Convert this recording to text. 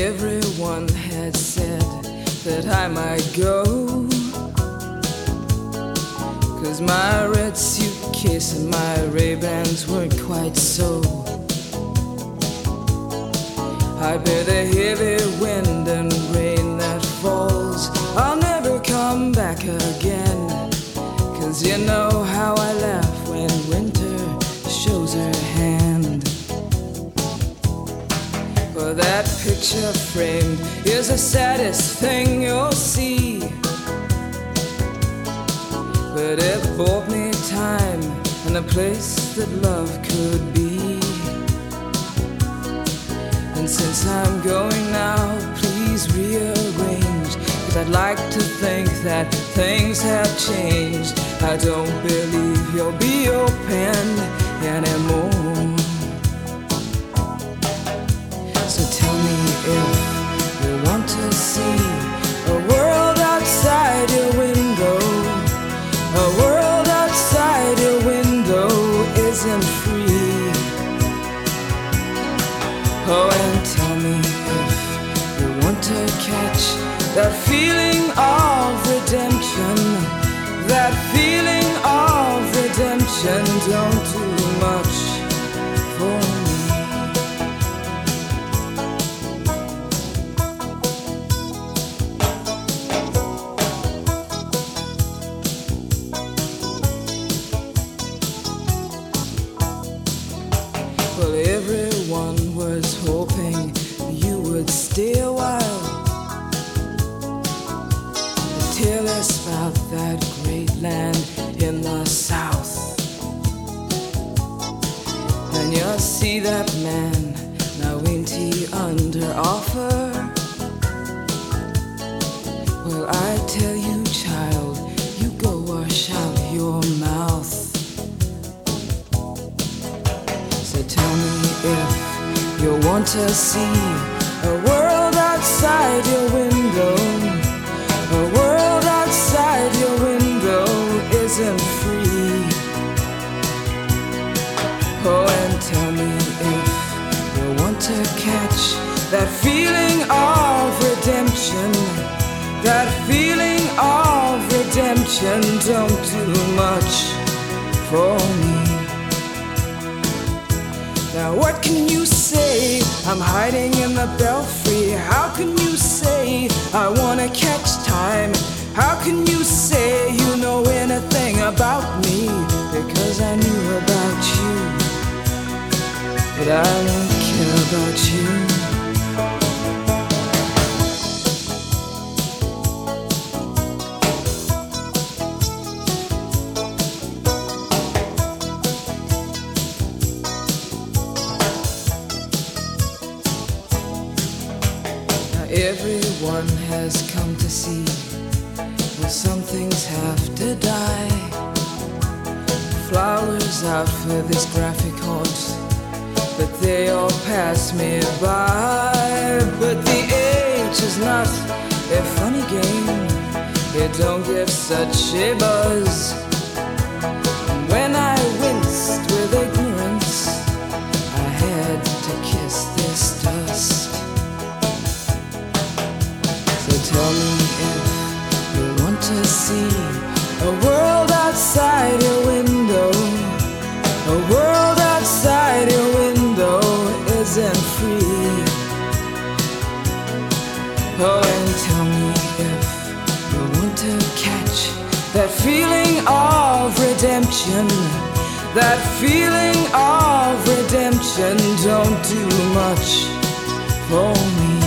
Everyone had said that I might go, 'cause my red suitcase and my Ray-Bans weren't quite so. I bear the heavy wind and rain that falls. I'll never come back again, 'cause you know how I laugh when winter shows her hand. For that picture framed is the saddest thing you'll see, but it bought me time and a place that love could be. And since I'm going now, please rearrange, 'cause I'd like to think that things have changed. I don't believe you'll be open anymore. So tell me if you want to see a world outside your window. A world outside your window isn't free. Oh, and tell me if you want to catch that feeling of redemption. That feeling of redemption. Don't do much for me. Well, everyone was hoping you would stay a while, tell us about that great land in the south. And you'll see that man, now ain't he under offer? Well, I tell you, child, you go wash out your mouth. So tell me if you want to see a world outside your window. A world outside your window isn't free. Oh, and tell me if you want to catch that feeling of redemption. That feeling of redemption. Don't do much for me. Now what can you say? I'm hiding in the belfry. How can you say I wanna catch time? How can you say you know anything about me? Because I knew about you, but I don't care about you. Everyone has come to see, well, some things have to die. Flowers out for this graphic horse, but they all pass me by. But the age is not a funny game, it don't give such a buzz. When I winced with ignorance, I had to kiss this dust. Tell me if you want to see a world outside your window. A world outside your window isn't free. Oh, and tell me if you want to catch that feeling of redemption. That feeling of redemption. Don't do much for me.